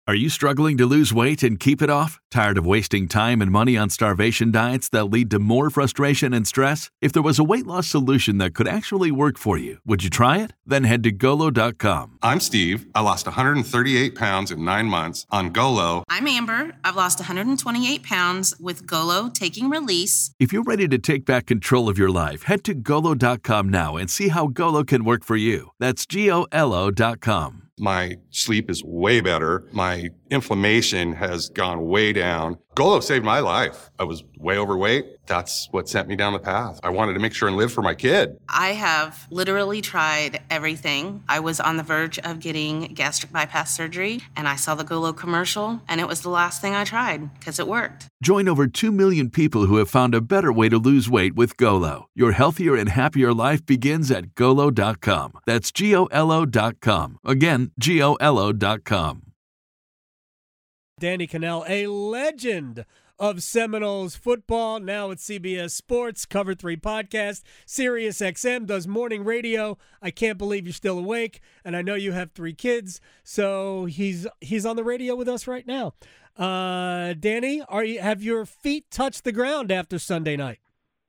Are you struggling to lose weight and keep it off? Tired of wasting time and money on starvation diets that lead to more frustration and stress? If there was a weight loss solution that could actually work for you, would you try it? Then head to Golo.com. I'm Steve. I lost 138 pounds in 9 months on Golo. I'm Amber. I've lost 128 pounds with Golo Taking Release. If you're ready to take back control of your life, head to Golo.com now and see how Golo can work for you. That's Golo.com. My sleep is way better. My inflammation has gone way down. Golo saved my life. I was way overweight. That's what sent me down the path. I wanted to make sure and live for my kid. I have literally tried everything. I was on the verge of getting gastric bypass surgery, and I saw the Golo commercial, and it was the last thing I tried because it worked. Join over 2 million people who have found a better way to lose weight with Golo. Your healthier and happier life begins at Golo.com. That's Golo.com. Again, Golo.com. Danny Kanell, a legend of Seminoles football, now at CBS Sports, Cover 3 podcast, Sirius XM, does morning radio. I can't believe you're still awake, and I know you have 3 kids, so he's on the radio with us right now. Danny, have your feet touched the ground after Sunday night?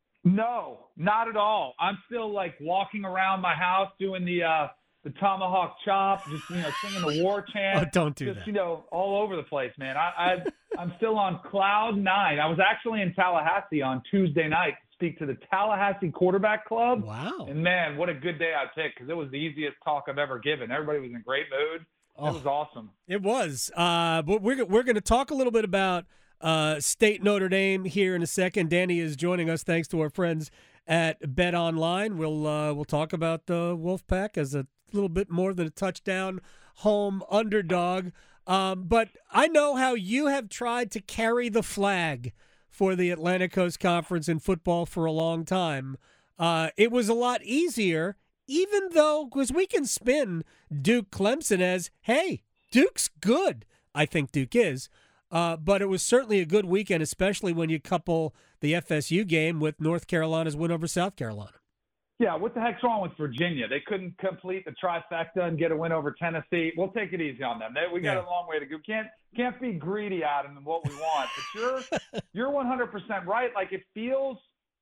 No, not at all. I'm still like walking around my house doing the tomahawk chop, just singing the war chant. Oh, don't do that. All over the place, man. I'm still on cloud 9. I was actually in Tallahassee on Tuesday night to speak to the Tallahassee Quarterback Club. Wow. And man, what a good day I picked, because it was the easiest talk I've ever given. Everybody was in a great mood. It was awesome. It was. But we're going to talk a little bit about State Notre Dame here in a second. Danny is joining us thanks to our friends at Bet Online. We'll talk about the Wolfpack as a little bit more than a touchdown home underdog. But I know how you have tried to carry the flag for the Atlantic Coast Conference in football for a long time. It was a lot easier, even though, because we can spin Duke Clemson as, hey, Duke's good. I think Duke is. But it was certainly a good weekend, especially when you couple the FSU game with North Carolina's win over South Carolina. Yeah, what the heck's wrong with Virginia? They couldn't complete the trifecta and get a win over Tennessee. We'll take it easy on them. We got a long way to go. Can't be greedy, Adam, in what we want. But you're 100% right. Like, it feels,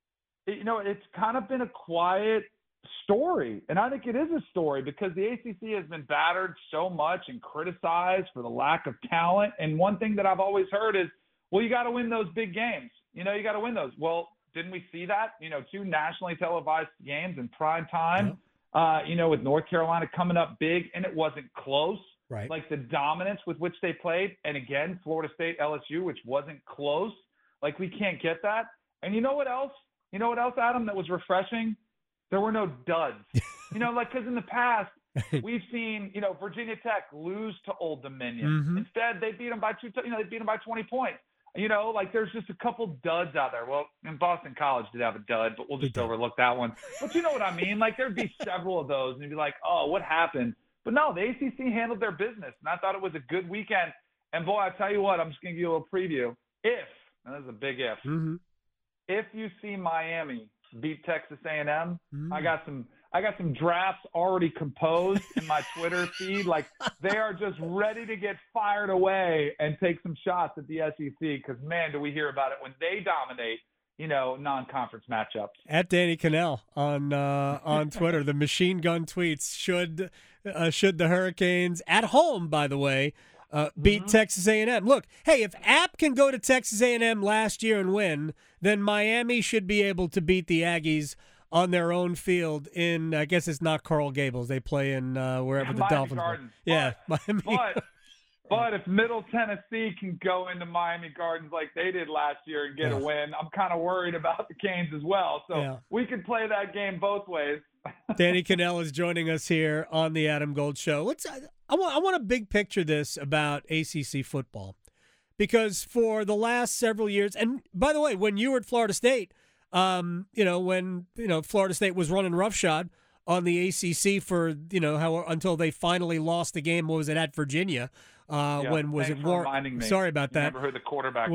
it's kind of been a quiet story. And I think it is a story because the ACC has been battered so much and criticized for the lack of talent. And one thing that I've always heard is, well, you got to win those big games. You got to win those. Well, didn't we see that? 2 nationally televised games in prime time, with North Carolina coming up big, and it wasn't close. Right. Like the dominance with which they played. And again, Florida State, LSU, which wasn't close. Like, we can't get that. And you know what else? Adam, that was refreshing? There were no duds. Because in the past, we've seen, Virginia Tech lose to Old Dominion. Mm-hmm. Instead, they beat them by 20 points. There's just a couple duds out there. Well, in Boston College did have a dud, but we'll just overlook that one. But you know what I mean? Like, there'd be several of those, and you'd be like, oh, what happened? But no, the ACC handled their business, and I thought it was a good weekend. And, boy, I tell you what, I'm just going to give you a little preview. And this is a big if, if you see Miami beat Texas A&M, I got some drafts already composed in my Twitter feed. Like, they are just ready to get fired away and take some shots at the SEC because, man, do we hear about it when they dominate, non-conference matchups. At Danny Kanell on Twitter, the machine gun tweets, should the Hurricanes, at home, by the way, beat Texas A&M. Look, hey, if App can go to Texas A&M last year and win, then Miami should be able to beat the Aggies on their own field in, I guess it's not Coral Gables. They play in wherever the Miami Dolphins Gardens. play. Yeah, Miami. But if Middle Tennessee can go into Miami Gardens like they did last year and get a win, I'm kind of worried about the Canes as well. So we could play that game both ways. Danny Kanell is joining us here on the Adam Gold Show. I want to big picture this about ACC football because for the last several years, and by the way, when you were at Florida State, when Florida State was running roughshod on the ACC for until they finally lost the game. What was it at Virginia? When was it? Sorry about that. Remember who the quarterback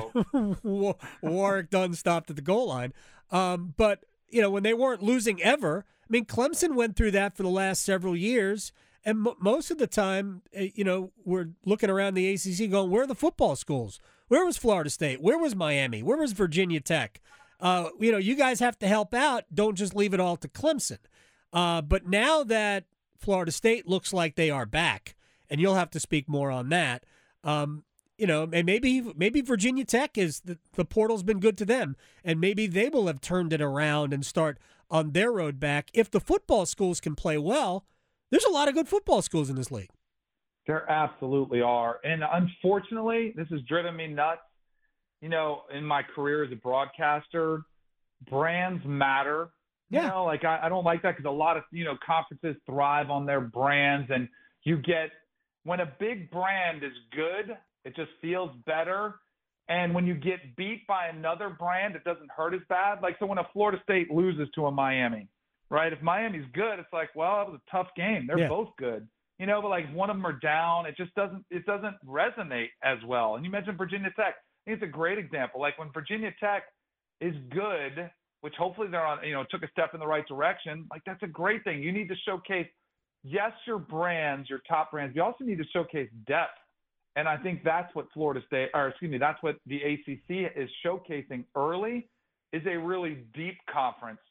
was? Warwick Dunn stopped at the goal line. But when they weren't losing ever, I mean, Clemson went through that for the last several years, And most of the time, we're looking around the ACC going, where are the football schools? Where was Florida State? Where was Miami? Where was Virginia Tech? You guys have to help out. Don't just leave it all to Clemson. But now that Florida State looks like they are back, and you'll have to speak more on that, and maybe Virginia Tech is the portal's been good to them, and maybe they will have turned it around and start on their road back. If the football schools can play well, there's a lot of good football schools in this league. There absolutely are. And unfortunately, this has driven me nuts. In my career as a broadcaster, brands matter. Yeah. I don't like that because a lot of, conferences thrive on their brands. And when a big brand is good, it just feels better. And when you get beat by another brand, it doesn't hurt as bad. So when a Florida State loses to a Miami, right? If Miami's good, it's like, well, it was a tough game. They're both good. But one of them are down. It doesn't resonate as well. And you mentioned Virginia Tech. I think it's a great example. When Virginia Tech is good, which hopefully they're on, took a step in the right direction, that's a great thing. You need to showcase, yes, your brands, your top brands. You also need to showcase depth. And I think that's what that's what the ACC is showcasing early, is a really deep conference,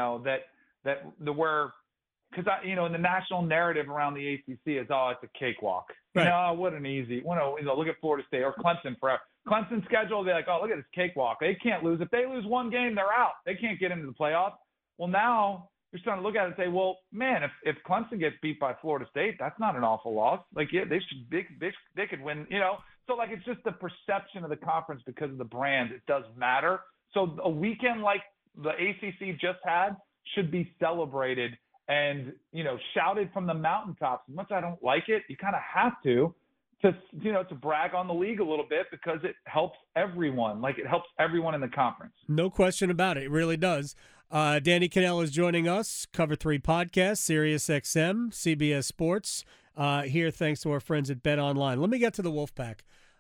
because in the national narrative around the ACC is, it's a cakewalk. Right. What an easy. Look at Florida State or Clemson forever. Clemson's schedule, they're like, look at this cakewalk. They can't lose. If they lose one game, they're out. They can't get into the playoffs. Well, now you're starting to look at it and say, well, man, if Clemson gets beat by Florida State, that's not an awful loss. They could win. So it's just the perception of the conference because of the brand. It does matter. So a weekend like the ACC just had should be celebrated and, shouted from the mountaintops. As much as I don't like it, you kind of have to brag on the league a little bit because it helps everyone. It helps everyone in the conference. No question about it. It really does. Danny Kanell is joining us, Cover 3 Podcast, Sirius XM, CBS Sports, here thanks to our friends at Bet Online. Let me get to the Wolfpack.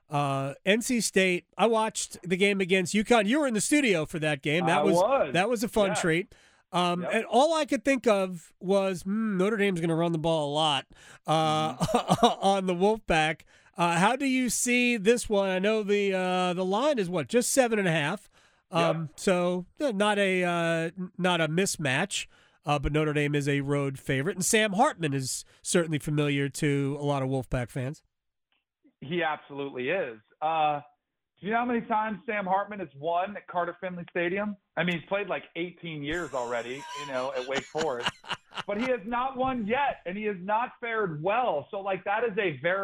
NC State, I watched the game against UConn. You were in the studio for that game. That was a fun treat. And all I could think of was Notre Dame's going to run the ball a lot on the Wolfpack. How do you see this one? I know the line is just 7.5. So not a mismatch. But Notre Dame is a road favorite, and Sam Hartman is certainly familiar to a lot of Wolfpack fans. He absolutely is. Do you know how many times Sam Hartman has won at Carter Finley Stadium? I mean, he's played 18 years already, at Wake Forest. But he has not won yet, and he has not fared well. So, that is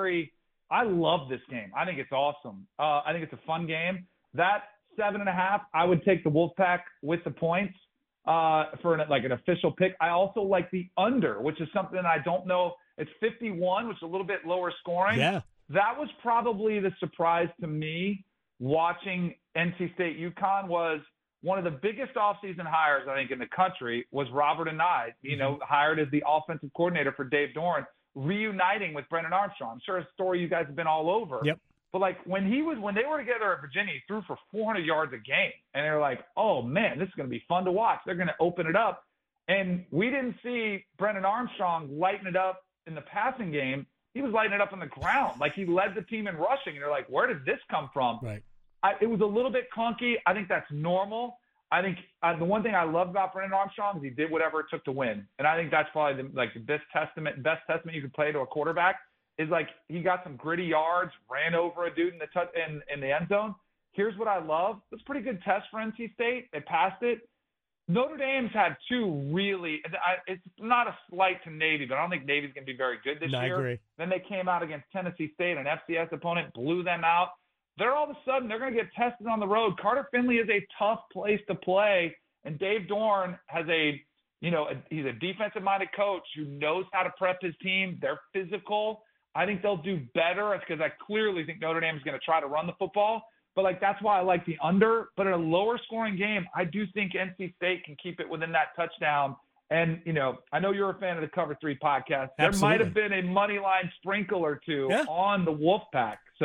I love this game. I think it's awesome. I think it's a fun game. That 7.5, I would take the Wolfpack with the points for an official pick. I also like the under, which is something I don't know. It's 51, which is a little bit lower scoring. Yeah. That was probably the surprise to me watching NC State UConn. Was one of the biggest offseason hires, I think, in the country was Robert Anae, hired as the offensive coordinator for Dave Doran, reuniting with Brennan Armstrong. I'm sure a story you guys have been all over. Yep. But when they were together at Virginia, he threw for 400 yards a game. And they're like, oh man, this is going to be fun to watch. They're going to open it up. And we didn't see Brennan Armstrong lighten it up in the passing game. He was lighting it up on the ground. He led the team in rushing. And they're like, where did this come from? Right. It was a little bit clunky. I think that's normal. I think the one thing I love about Brennan Armstrong is he did whatever it took to win. And I think that's probably the best testament you could play to a quarterback is he got some gritty yards, ran over a dude in the end zone. Here's what I love. It's a pretty good test for NC State. It passed it. Notre Dame's had two really – it's not a slight to Navy, but I don't think Navy's going to be very good this year. I agree. Then they came out against Tennessee State, an FCS opponent, blew them out. They're all of a sudden they're going to get tested on the road. Carter Finley is a tough place to play, and Dave Doran has he's a defensive-minded coach who knows how to prep his team. They're physical. I think they'll do better because I clearly think Notre Dame is going to try to run the football. But that's why I like the under. But in a lower scoring game, I do think NC State can keep it within that touchdown. And, I know you're a fan of the Cover 3 podcast. There Absolutely. might have been a money line sprinkle or two on the Wolfpack. So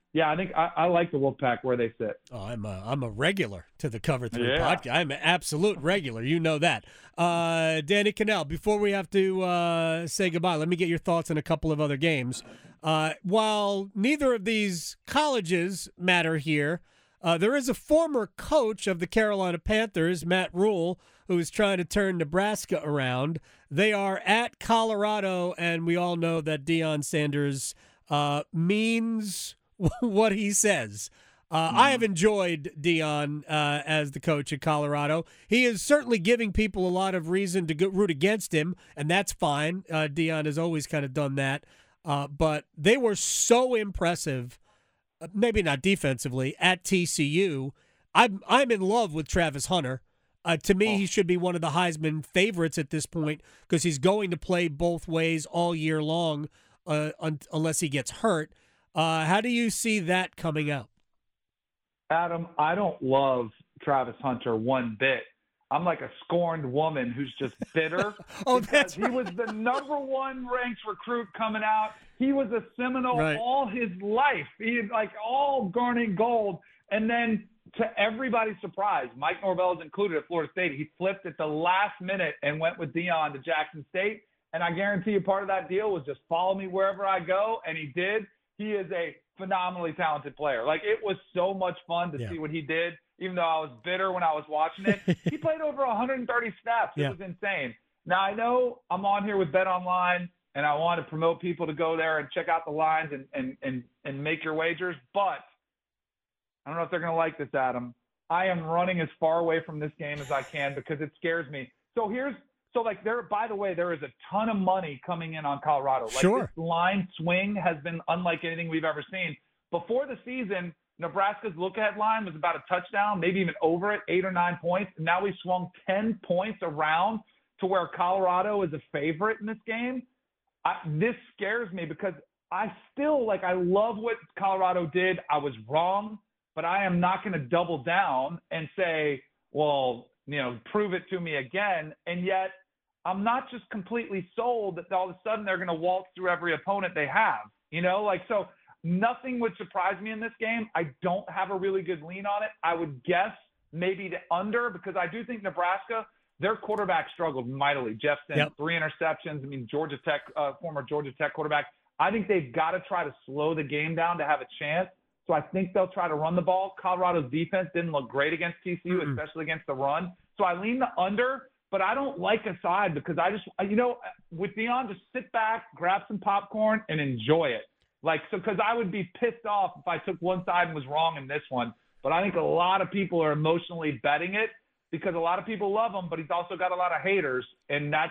Yeah, I think I like the Wolfpack where they sit. Oh, I'm a regular to the Cover 3 Yeah. podcast. I'm an absolute regular. You know that. Danny Kanell, before we have to say goodbye, let me get your thoughts on a couple of other games. While neither of these colleges matter here, there is a former coach of the Carolina Panthers, Matt Rule, who is trying to turn Nebraska around. They are at Colorado, and we all know that Deion Sanders means what he says. I have enjoyed Deion as the coach at Colorado. He is certainly giving people a lot of reason to root against him, and that's fine. Deion has always kind of done that. But they were so impressive, maybe not defensively, at TCU. I'm in love with Travis Hunter. To me, he should be one of the Heisman favorites at this point because he's going to play both ways all year long unless he gets hurt. How do you see that coming out? Adam, I don't love Travis Hunter one bit. I'm like a scorned woman who's just bitter. That's right. He was the number one ranked recruit coming out. He was a Seminole all his life. He like all garnet gold. And then to everybody's surprise, Mike Norvell is included at Florida State. He flipped at the last minute and went with Deion to Jackson State. And I guarantee you part of that deal was just follow me wherever I go. And he did. He is a phenomenally talented player. Like, it was so much fun to see what he did, even though I was bitter when I was watching it. He played over 130 snaps. It was insane. Now, I know I'm on here with Bet Online, and I want to promote people to go there and check out the lines and make your wagers, but I don't know if they're going to like this, Adam. I am running as far away from this game as I can because it scares me. By the way, there is a ton of money coming in on Colorado. Like, this line swing has been unlike anything we've ever seen. Before the season, Nebraska's look-ahead line was about a touchdown, maybe even over it, 8 or 9 points. And now we swung 10 points around to where Colorado is a favorite in this game. This scares me because I love what Colorado did. I was wrong, but I am not going to double down and say, well, prove it to me again. And yet I'm not just completely sold that all of a sudden they're going to waltz through every opponent they have, so nothing would surprise me in this game. I don't have a really good lean on it. I would guess maybe the under because I do think Nebraska, their quarterback struggled mightily. Jeff sent 3 interceptions. I mean, Georgia Tech, former Georgia Tech quarterback. I think they've got to try to slow the game down to have a chance. So I think they'll try to run the ball. Colorado's defense didn't look great against TCU, especially against the run. So I lean the under, but I don't like a side because I just, with Deion, just sit back, grab some popcorn, and enjoy it. Because I would be pissed off if I took one side and was wrong in this one. But I think a lot of people are emotionally betting it because a lot of people love him, but he's also got a lot of haters, and that's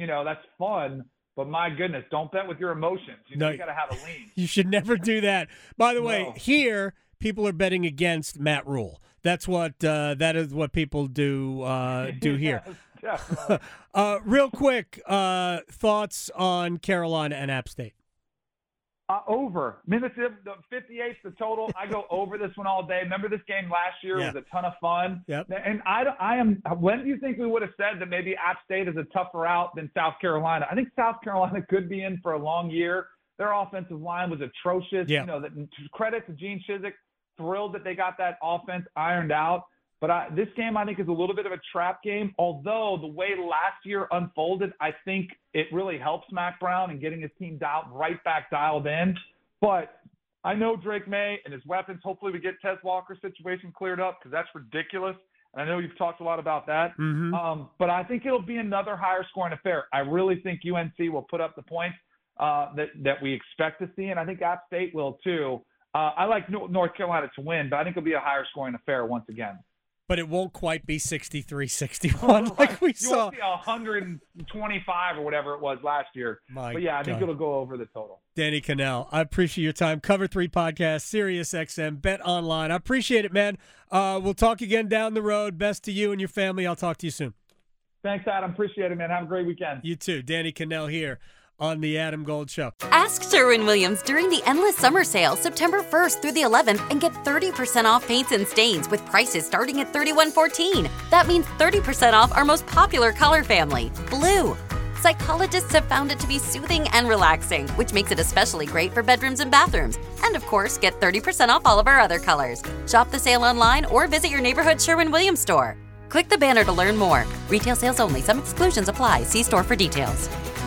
fun. But my goodness, don't bet with your emotions. You got to have a lean. You should never do that. By the way, here people are betting against Matt Rule. That's what that is what people do here. Yes, definitely. Real quick, thoughts on Carolina and App State. Over. Minutes, the 58's the total. I go over this one all day. Remember this game last year was a ton of fun. Yep. And I am. When do you think we would have said that maybe App State is a tougher out than South Carolina? I think South Carolina could be in for a long year. Their offensive line was atrocious. Yeah. Credit to Gene Chizik. Thrilled that they got that offense ironed out. But this game, I think, is a little bit of a trap game. Although the way last year unfolded, I think it really helps Mac Brown in getting his team right back dialed in. But I know Drake May and his weapons. Hopefully we get Tez Walker's situation cleared up because that's ridiculous. And I know you've talked a lot about that. Mm-hmm. But I think it'll be another higher scoring affair. I really think UNC will put up the points that we expect to see, and I think App State will too. I like North Carolina to win, but I think it'll be a higher scoring affair once again. But it won't quite be 63-61 like we saw. You won't see 125 or whatever it was last year. But yeah, I think it'll go over the total. Danny Kanell, I appreciate your time. Cover 3 podcast, Sirius XM, Bet Online. I appreciate it, man. We'll talk again down the road. Best to you and your family. I'll talk to you soon. Thanks, Adam. Appreciate it, man. Have a great weekend. You too. Danny Kanell here on the Adam Gold Show. Ask Sherwin-Williams during the Endless Summer Sale, September 1st through the 11th, and get 30% off paints and stains with prices starting at $31.14. That means 30% off our most popular color family, blue. Psychologists have found it to be soothing and relaxing, which makes it especially great for bedrooms and bathrooms. And of course, get 30% off all of our other colors. Shop the sale online or visit your neighborhood Sherwin-Williams store. Click the banner to learn more. Retail sales only. Some exclusions apply. See store for details.